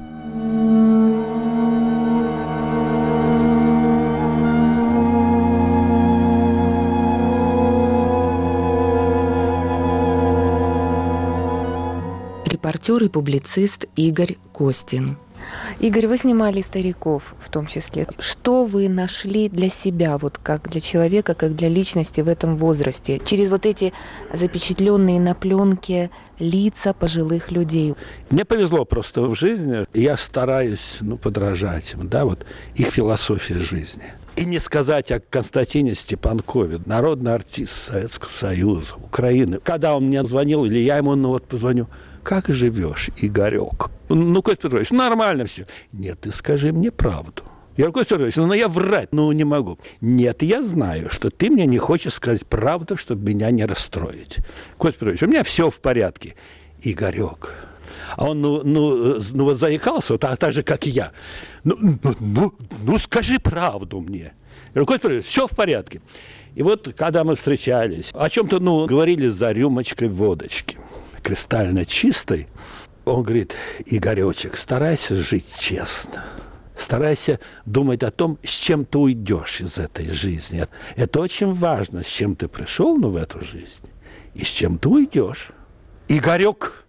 Репортер и публицист Игорь Костин. Игорь, вы снимали стариков в том числе. Что вы нашли для себя, вот как для человека, как для личности в этом возрасте, через вот эти запечатленные на пленке лица пожилых людей? Мне повезло просто в жизни. Я стараюсь ну, подражать им, да, вот их философии жизни. И не сказать о Константине Степанкове, народный артист Советского Союза, Украины. Когда он мне звонил, или я ему ну, вот позвоню, как живешь, Игорек? Ну, Костя Петрович, нормально все. Нет, ты скажи мне правду. Я говорю, Костя Петрович, ну я врать, ну не могу. Нет, я знаю, что ты мне не хочешь сказать правду, чтобы меня не расстроить. Костя Петрович, у меня все в порядке. Игорек. А он, ну, ну, ну вот заикался, так, так же, как и я. Ну, ну, ну, ну, скажи правду мне. Я говорю, Костя Петрович, все в порядке. И вот, когда мы встречались, о чем-то, ну, говорили за рюмочкой водочки, кристально чистой, он говорит, Игоречек, старайся жить честно. Старайся думать о том, с чем ты уйдешь из этой жизни. Это очень важно, с чем ты пришел ну, в эту жизнь и с чем ты уйдешь. Игорек,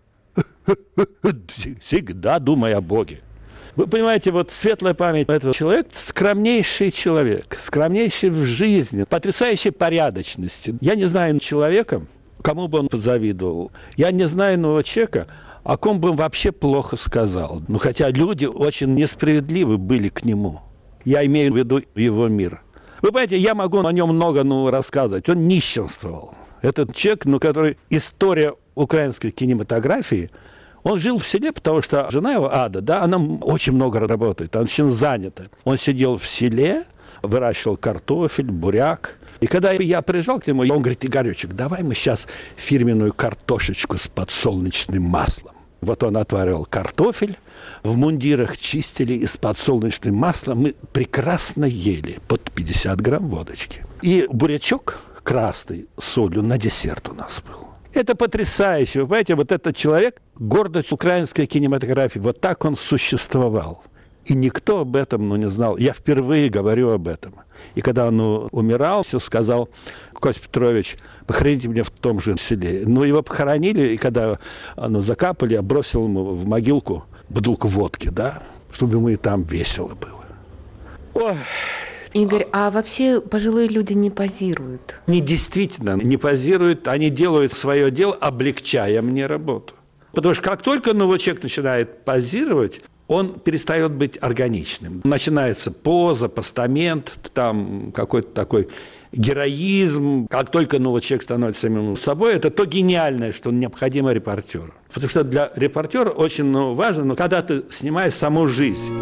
всегда думай о Боге. Вы понимаете, вот светлая память этого человека, скромнейший человек, скромнейший в жизни, потрясающей порядочности. Я не знаю человека, кому бы он позавидовал. Я не знаю иного человека, о ком бы он вообще плохо сказал. Ну, хотя люди очень несправедливы были к нему. Я имею в виду его мир. Вы понимаете, я могу о нем много ну, рассказывать. Он нищенствовал. Этот человек, ну, который история украинской кинематографии, он жил в селе, потому что жена его, Ада, да, она очень много работает, она очень занята. Он сидел в селе, выращивал картофель, буряк. И когда я приезжал к нему, он говорит, Игоречек, давай мы сейчас фирменную картошечку с подсолнечным маслом. Вот он отваривал картофель, в мундирах чистили, и с подсолнечным маслом мы прекрасно ели под пятьдесят грамм водочки. И бурячок красный с солью на десерт у нас был. Это потрясающе. Вы понимаете, вот этот человек, гордость украинской кинематографии, вот так он существовал. И никто об этом ну, не знал. Я впервые говорю об этом. И когда он ну, умирал, все сказал, Костя Петрович, похороните меня в том же селе. Ну, его похоронили, и когда ну, закапали, я бросил ему в могилку бутылку водки, да, чтобы ему и там весело было. Ой. Игорь, а вообще пожилые люди не позируют? Они действительно не позируют, они делают свое дело, облегчая мне работу. Потому что как только новый человек начинает позировать, он перестает быть органичным. Начинается поза, постамент, там какой-то такой героизм. Как только новый человек становится самим собой, это то гениальное, что необходимо репортеру. Потому что для репортера очень ну, важно, но когда ты снимаешь саму жизнь.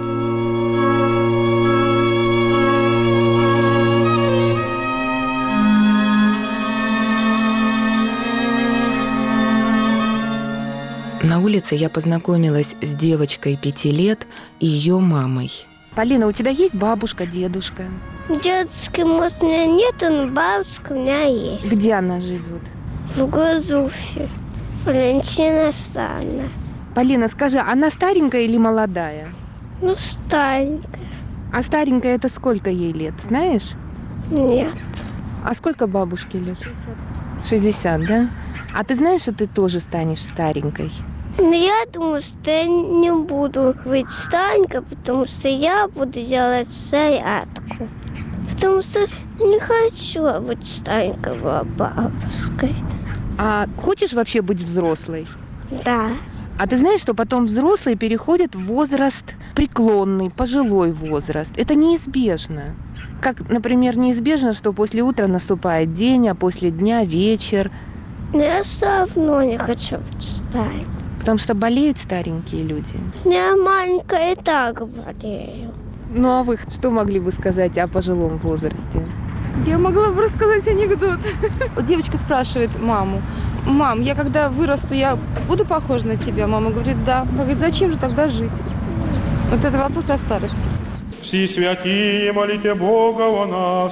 На улице я познакомилась с девочкой пяти лет и ее мамой. Полина, у тебя есть бабушка, дедушка? Дедушки, может, у меня нет, но бабушка у меня есть. Где она живет? В Гузуфе. Валентина Санна. Полина, скажи, она старенькая или молодая? Ну, старенькая. А старенькая это сколько ей лет, знаешь? Нет. А сколько бабушке лет? шестьдесят. шестьдесят, да? А ты знаешь, что ты тоже станешь старенькой? Но я думаю, что я не буду быть старенькой, потому что я буду делать зарядку. Потому что не хочу быть старенькой бабушкой. А хочешь вообще быть взрослой? Да. А ты знаешь, что потом взрослые переходят в возраст преклонный, пожилой возраст? Это неизбежно. Как, например, неизбежно, что после утра наступает день, а после дня вечер. Но я все равно не хочу быть старенькой. Потому что болеют старенькие люди. Я маленькая и так болею. Ну а вы что могли бы сказать о пожилом возрасте? Я могла бы рассказать анекдот. Девочка спрашивает маму, мам, я когда вырасту, я буду похожа на тебя? Мама говорит, да. Она говорит, зачем же тогда жить? Вот это вопрос о старости. Всі святі, молите Бога о нас.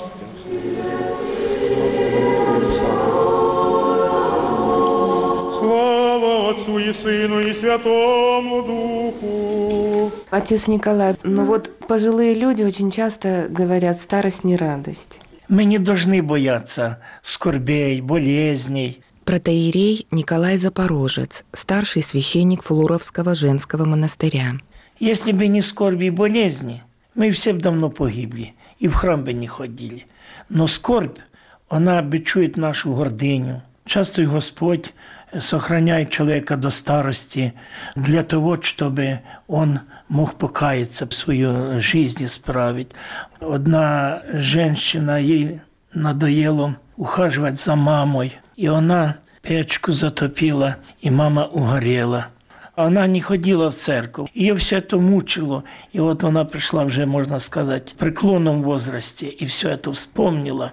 Слава Отцу и Сыну и Святому Духу. Отец Николай, ну вот пожилые люди очень часто говорят, старость не радость. Мы не должны бояться скорбей, болезней. Протоиерей Николай Запорожец, старший священник Флуровского женского монастыря. Если бы не скорби и болезни, мы все бы давно погибли и в храм бы не ходили. Но скорбь, она бичует нашу гордыню. Часто и Господь сохраняет человека до старости для того, чтобы он мог покаяться, свою жизнь исправить. Одна женщина, ей надоело ухаживать за мамой, и она печку затопила, и мама угорела. Она не ходила в церковь. Ее все это мучило. И вот она пришла уже, можно сказать, в преклонном возрасте, и все это вспомнила.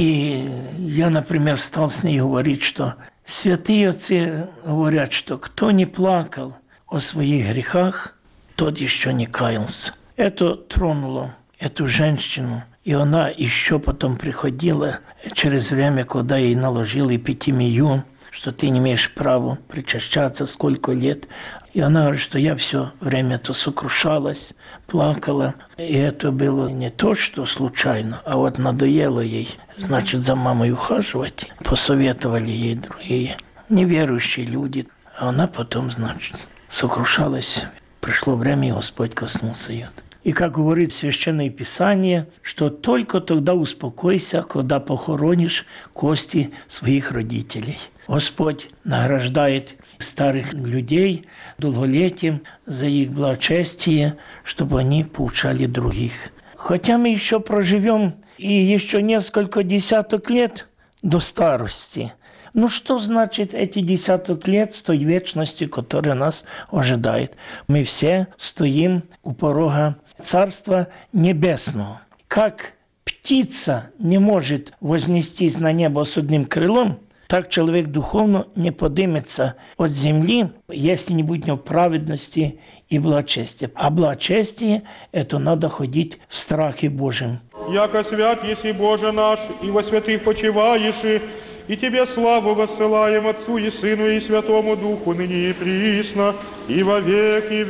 И я, например, стал с ней говорить, что святые отцы говорят, что кто не плакал о своих грехах, тот еще не каялся. Это тронуло эту женщину. И она еще потом приходила через время, когда ей наложили эпитемию, что ты не имеешь права причащаться сколько лет. И она говорит, что я все время-то сокрушалась, плакала. И это было не то, что случайно, а вот надоело ей, значит, за мамой ухаживать. Посоветовали ей другие неверующие люди. А она потом, значит, сокрушалась. Пришло время, и Господь коснулся ее. И как говорит Священное Писание, что только тогда успокойся, когда похоронишь кости своих родителей. Господь награждает старых людей долголетием за их благочестие, чтобы они поучали других. Хотя мы еще проживем и еще несколько десяток лет до старости. Ну что значит эти десяток лет с той вечности, которая нас ожидает? Мы все стоим у порога Царства Небесного. Как птица не может вознестись на небо с одним крылом, так человек духовно не поднимется от земли, если не будет у него праведности и благочестия. А благочестие – это надо ходить в страхе Божьем. «Яко свят еси Боже наш, и во святых почиваешь, и Тебе славу воссылаем Отцу и Сыну и Святому Духу, ныне и присно, и во веки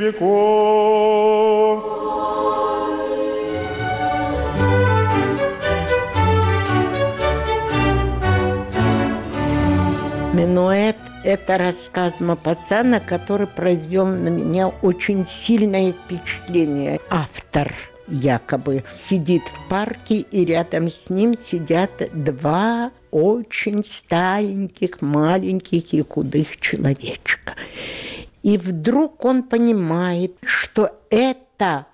веков». Минуэт – это рассказ Мапасана, который произвел на меня очень сильное впечатление. Автор якобы сидит в парке, и рядом с ним сидят два очень стареньких, маленьких и худых человечка. И вдруг он понимает, что это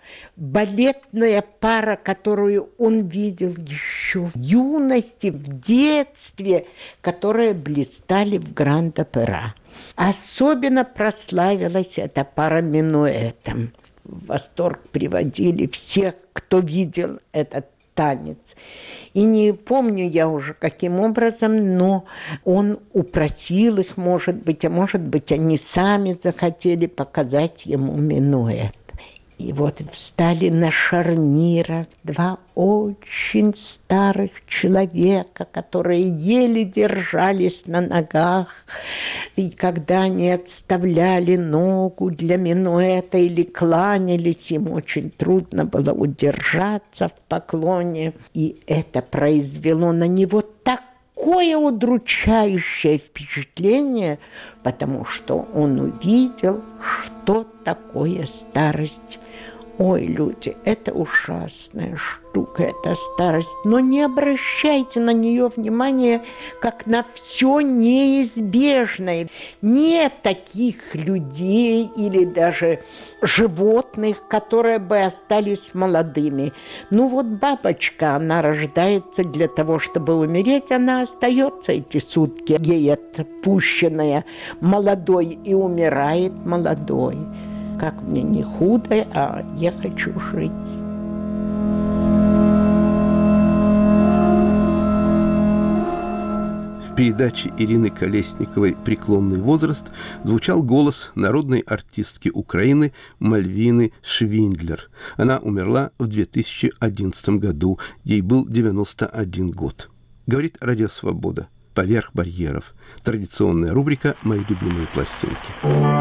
балетная пара, которую он видел еще в юности, в детстве, которые блистали в Гранд-Опера. Особенно прославилась эта пара минуэтом. В восторг приводили всех, кто видел этот танец. И не помню я уже каким образом, но он упросил их, может быть, а может быть, они сами захотели показать ему минуэт. И вот встали на шарнирах два очень старых человека, которые еле держались на ногах. И когда они отставляли ногу для минуэта или кланялись, им очень трудно было удержаться в поклоне. И это произвело на него такое удручающее впечатление, потому что он увидел, что такое старость. Ой, люди, это ужасная штука, это старость. Но не обращайте на нее внимания, как на все неизбежное. Нет таких людей или даже животных, которые бы остались молодыми. Ну вот бабочка, она рождается для того, чтобы умереть, она остается эти сутки, ей отпущенная молодой, и умирает молодой. Как мне не худо, а я хочу жить. В передаче Ирины Колесниковой «Преклонный возраст» звучал голос народной артистки Украины Мальвины Швиндлер. Она умерла в две тысячи одиннадцатом году. Ей был девяносто один год. Говорит Радио Свобода. Поверх барьеров. Традиционная рубрика «Мои любимые пластинки».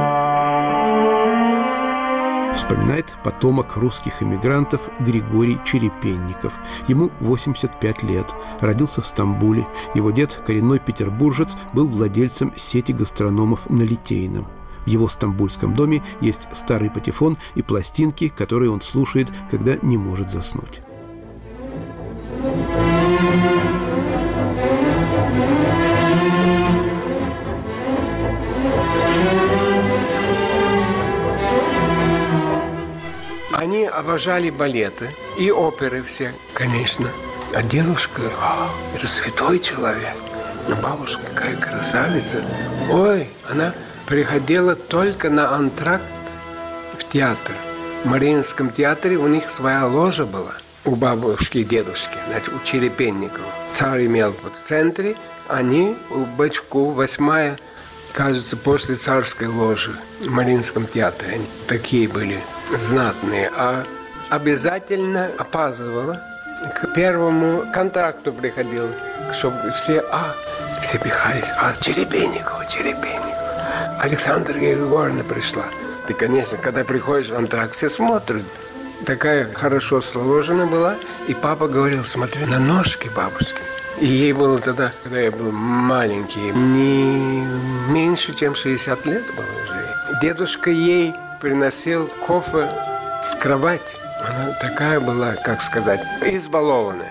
Вспоминает потомок русских эмигрантов Григорий Черепенников. Ему восемьдесят пять лет. Родился в Стамбуле. Его дед, коренной петербуржец, был владельцем сети гастрономов на Литейном. В его стамбульском доме есть старый патефон и пластинки, которые он слушает, когда не может заснуть. Они обожали балеты и оперы все, конечно. А дедушка, а, это святой человек. А бабушка какая красавица. Ой, она приходила только на антракт в театр. В Мариинском театре у них своя ложа была. У бабушки и дедушки, значит, у Черепенникова. Царь имел вот в центре, они у Бычку, восьмая, кажется, после царской ложи в Мариинском театре. Они такие были знатные. А обязательно опаздывала. К первому контракту приходил, чтобы все, а, все пихались, а, Черепенникова, Черепенникова. Александра Григорьевна пришла. Ты, конечно, когда приходишь в антракт, все смотрят. Такая хорошо сложена была. И папа говорил, смотри на ножки бабушки. И ей было тогда, когда я был маленький, не меньше, чем шестьдесят лет было уже. Дедушка ей приносил кофе в кровать. Она такая была, как сказать, избалованная.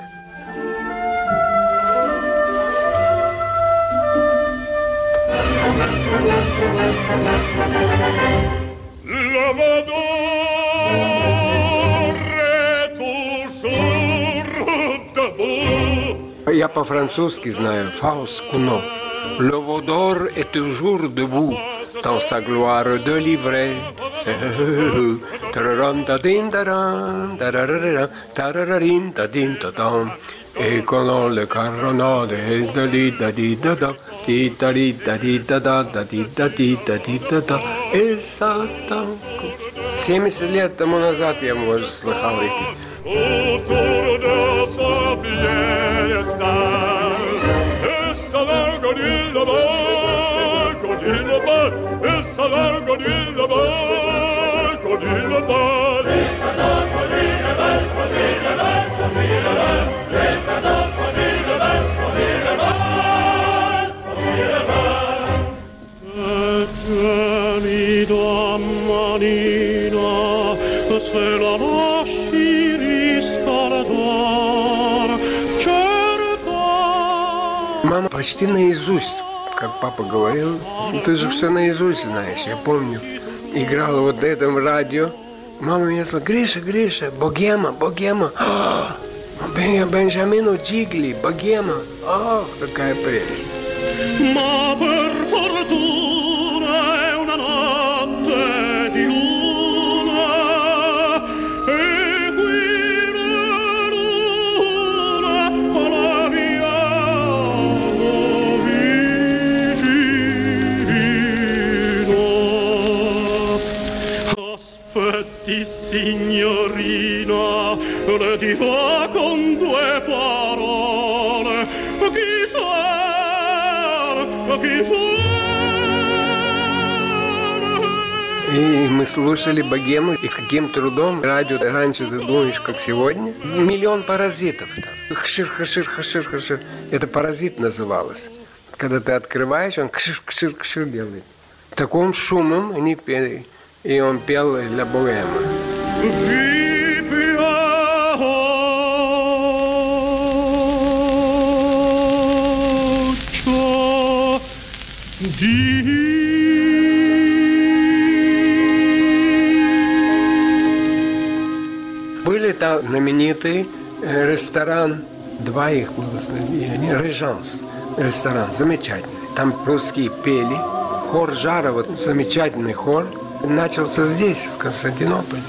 Я по-французски знаю «Фаус Куно». Le vaudor est toujours debout dans sa gloire de livret. Et quand le caronade est de l'ida dida da, dida dida dida da da dida dida dida da, и сатан. семьдесят лет тому назад я, может, слыхал эти. Мама почти наизусть, как папа говорил, ты же все наизусть знаешь, я помню. Играла вот на этом радио. Мама меня сказала, Гриша, Гриша, богема, богема. Бенджамину Джигли, богема. О, какая прелесть. Signorina, le dirò con due parole, chi sono, chi sono. И мы слушали богему, и с каким трудом радио раньше, ты думаешь, как сегодня, миллион паразитов там. Хшир, хшир, хшир, хшир. Это паразит называлось. Когда ты открываешь, он кшир, кшир, кшир делает. Таким шумом они пели, и он пел для богемы. Были там знаменитый ресторан, два их было, Режанс ресторан, замечательный. Там русские пели, хор Жарова, замечательный хор, начался здесь, в Константинополе.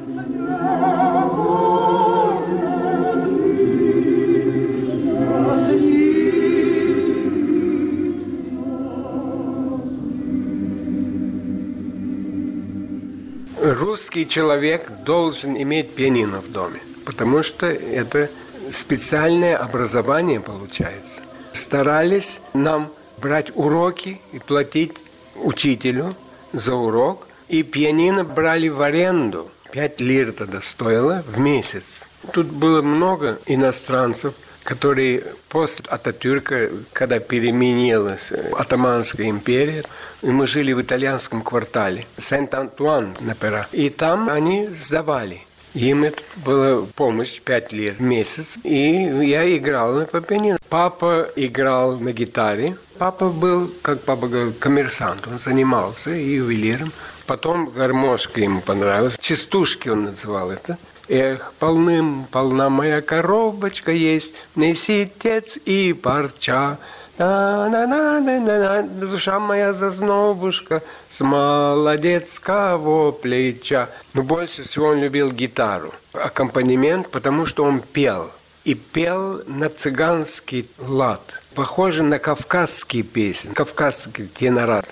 Русский человек должен иметь пианино в доме, потому что это специальное образование получается. Старались нам брать уроки и платить учителю за урок, и пианино брали в аренду. Пять лир тогда стоило в месяц. Тут было много иностранцев, который после Ататюрка, когда переменилась Отtomанская империя, и мы жили в итальянском квартале, Сент-Антуан, например, и там они сдавали. Им это была помощь пять лет в месяц, и я играл на пианино. Папа играл на гитаре. Папа был, как папа говорил, коммерсант, он занимался ювелиром. Потом гармошка ему понравилась, частушки он называл это. Эх, полным, полна моя коробочка есть, неси тец и парча. На-на-на-на-на, душа моя зазнобушка с молодецкого плеча. Но больше всего он любил гитару, аккомпанемент, потому что он пел. И пел на цыганский лад, похоже на кавказские песни, кавказский тенорат.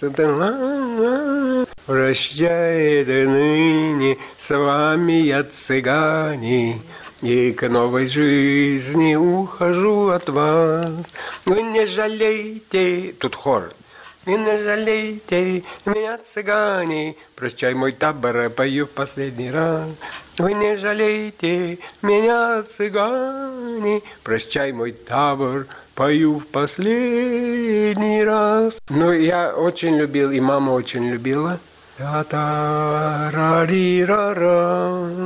Прощай, ныне с вами я цыгане, и к новой жизни ухожу от вас. Вы не жалейте, тут хор, вы не жалейте меня, цыгане, прощай, мой табор, пою в последний раз. Вы не жалейте меня, цыгане, прощай, мой табор, пою в последний раз. Ну, я очень любил, и мама очень любила. Та-та-ра-ри-ра-ра,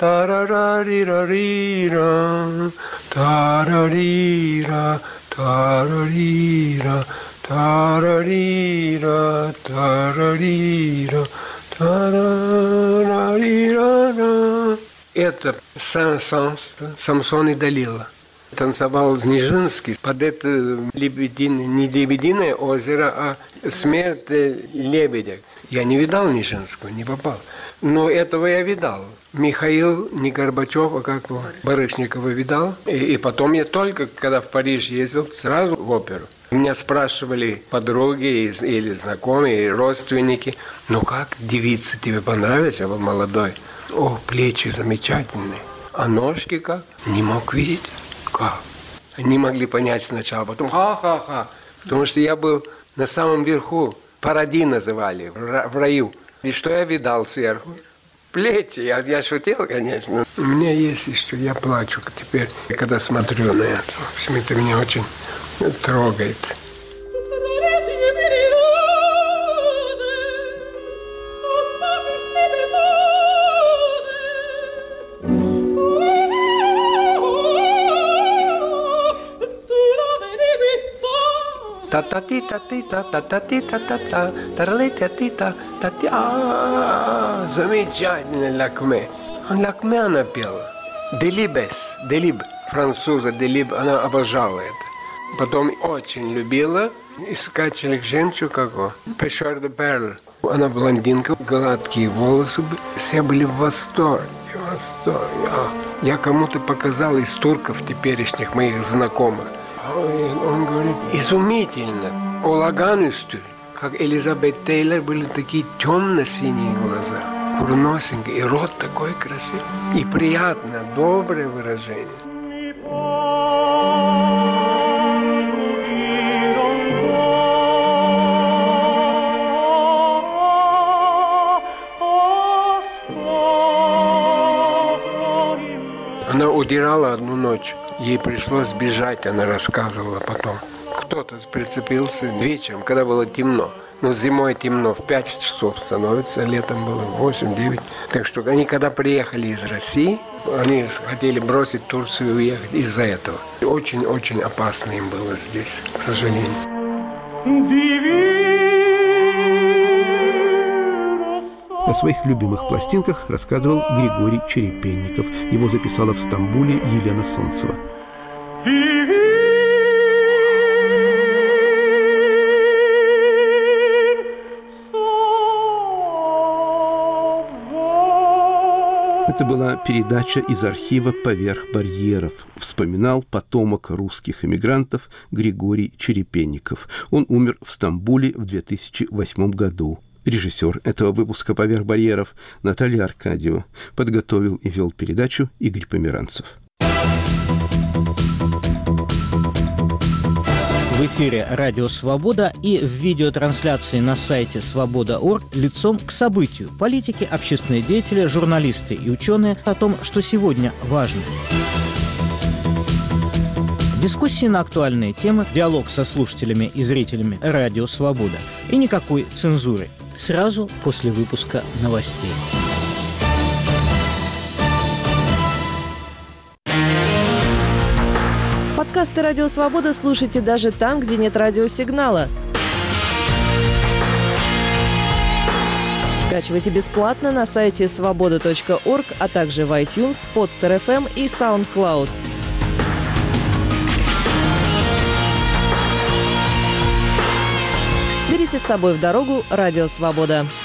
та-ра-ра-ри-ра-ри-ра, та-ра-ри-ра, та-ра-ри-ра, та-ра-ри-ра, та-ра-ри-ра, та-ра-ра-ри-ра-ра. Это Сен-Санс, Самсон и Далила. Танцевал Снежинский под это лебединое, не лебединое озеро, а смерть лебедя. Я не видал Нижинского, не попал. Но этого я видал. Михаил, не Горбачев, а как его, Барышникова видал. И, и потом я только, когда в Париж ездил, сразу в оперу. Меня спрашивали подруги или знакомые, или родственники, ну как, девица тебе понравилась, а вы молодой? О, плечи замечательные. А ножки как? Не мог видеть. Как? Они могли понять сначала, потом ха-ха-ха. Потому что я был на самом верху. Паради называли, в раю. И что я видал сверху? Плечи. Я, я шутил, конечно. У меня есть еще, я плачу теперь, когда смотрю на это. В общем, это меня очень трогает. Та-та-ти-та-ти-та-та-ти-та-та-та, тарлей-та-ти-та-та-ти-а. Замечательно, Лакме. Он Лакме она пела. Делибес, Делиб, француза Делиб, она обожала это. Потом очень любила искатель жемчуг какого. Пешер де Перл. Она блондинка, гладкие волосы. Все были в восторге, в восторге. Я кому-то показал из турков теперешних моих знакомых. Он говорит, изумительно. Олаган üstü, как Элизабет Тейлор, были такие темно-синие глаза, курносенькие, и рот такой красивый. И приятно, доброе выражение. Она удирала одну ночь. Ей пришлось бежать, она рассказывала потом. Кто-то прицепился вечером, когда было темно. Но зимой темно, в пять часов становится, летом было в восемь-девять. Так что они, когда приехали из России, они хотели бросить Турцию и уехать из-за этого. Очень-очень опасно им было здесь, к сожалению. О своих любимых пластинках рассказывал Григорий Черепенников. Его записала в Стамбуле Елена Солнцева. Это была передача из архива «Поверх барьеров». Вспоминал потомок русских эмигрантов Григорий Черепенников. Он умер в Стамбуле в две тысячи восьмом году. Режиссер этого выпуска «Поверх барьеров» Наталья Аркадьева. Подготовил и вел передачу Игорь Померанцев. В эфире «Радио Свобода» и в видеотрансляции на сайте свобода точка орг лицом к событию. Политики, общественные деятели, журналисты и ученые о том, что сегодня важно. Дискуссии на актуальные темы, диалог со слушателями и зрителями «Радио Свобода». И никакой цензуры. Сразу после выпуска новостей. Подкасты «Радио Свобода» слушайте даже там, где нет радиосигнала. Скачивайте бесплатно на сайте свобода точка орг, а также в iTunes, Podster эф эм и SoundCloud. Берите с собой в дорогу «Радио Свобода».